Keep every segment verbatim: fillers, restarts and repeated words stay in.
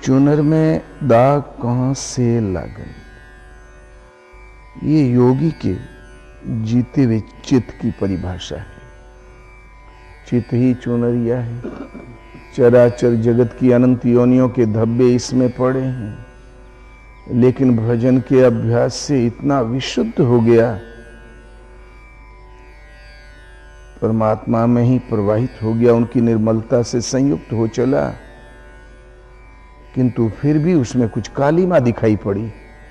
चुनर में दाग कहां से लागल। ये योगी के जीते हुए चित्त की परिभाषा है। चित्त ही चुनरिया है। चराचर जगत की अनंत योनियों के धब्बे इसमें पड़े हैं, लेकिन भजन के अभ्यास से इतना विशुद्ध हो गया, परमात्मा में ही प्रवाहित हो गया, उनकी निर्मलता से संयुक्त हो चला, किंतु फिर भी उसमें कुछ कालिमा दिखाई पड़ी।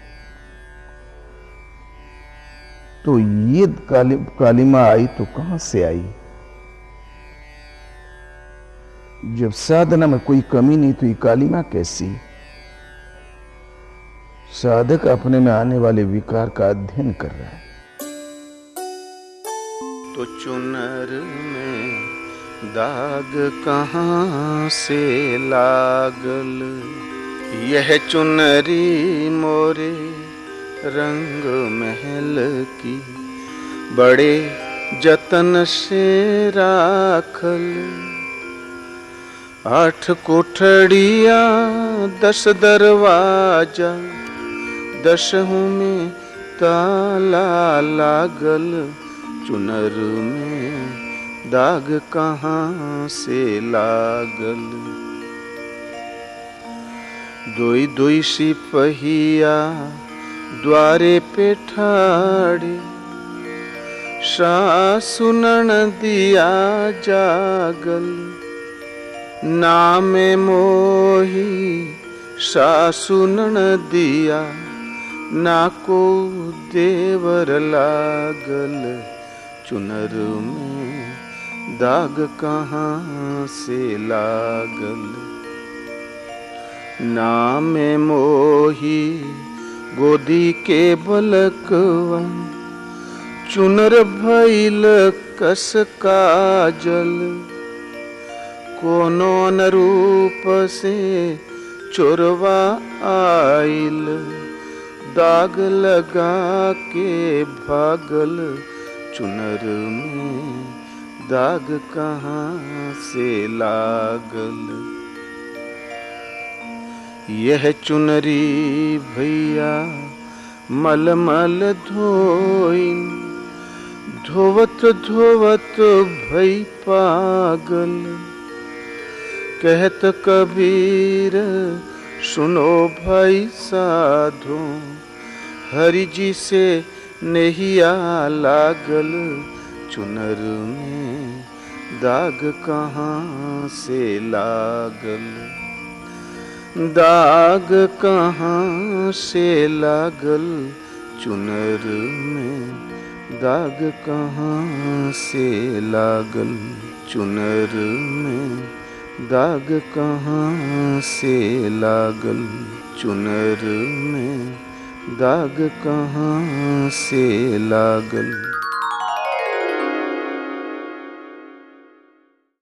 तो ये काली, कालिमा आई तो कहां से आई? जब साधना में कोई कमी नहीं तो ये कालिमा कैसी? साधक अपने में आने वाले विकार का अध्ययन कर रहा है। तो चुनर में दाग कहां से लागल, यह चुनरी मोरे रंग महल की, बड़े जतन से राखल। आठ कोठड़िया दस दरवाजा, दसहु में ताला लागल। चुनर में दाग कहां से लागल। दोई दोई सिपहिया द्वारे पे ठाड़े, सासु ननदिया जागल। नामे मोही सासु ननदिया, ना को देवर लागल। चुनर में दाग कहां से लागल। नामे मोही गोदी के बलकवा, चुनर भइल कस काजल। कोनो अनुरूप से चोरवा आइल, दाग लगा के भागल। चुनर में दाग कहां से लागल। यह चुनरी भैया मलमल धोइन, धोवत धोवत भई पागल। कहत कबीर सुनो भाई साधो, हरि जी से नहिया लागल। चुनर में दाग कहां से लागल। दाग कहां से लागल। चुनर में दाग कहां से लागल। चुनर में दाग कहां से लागल। चुनर में दाग कहां से लागल।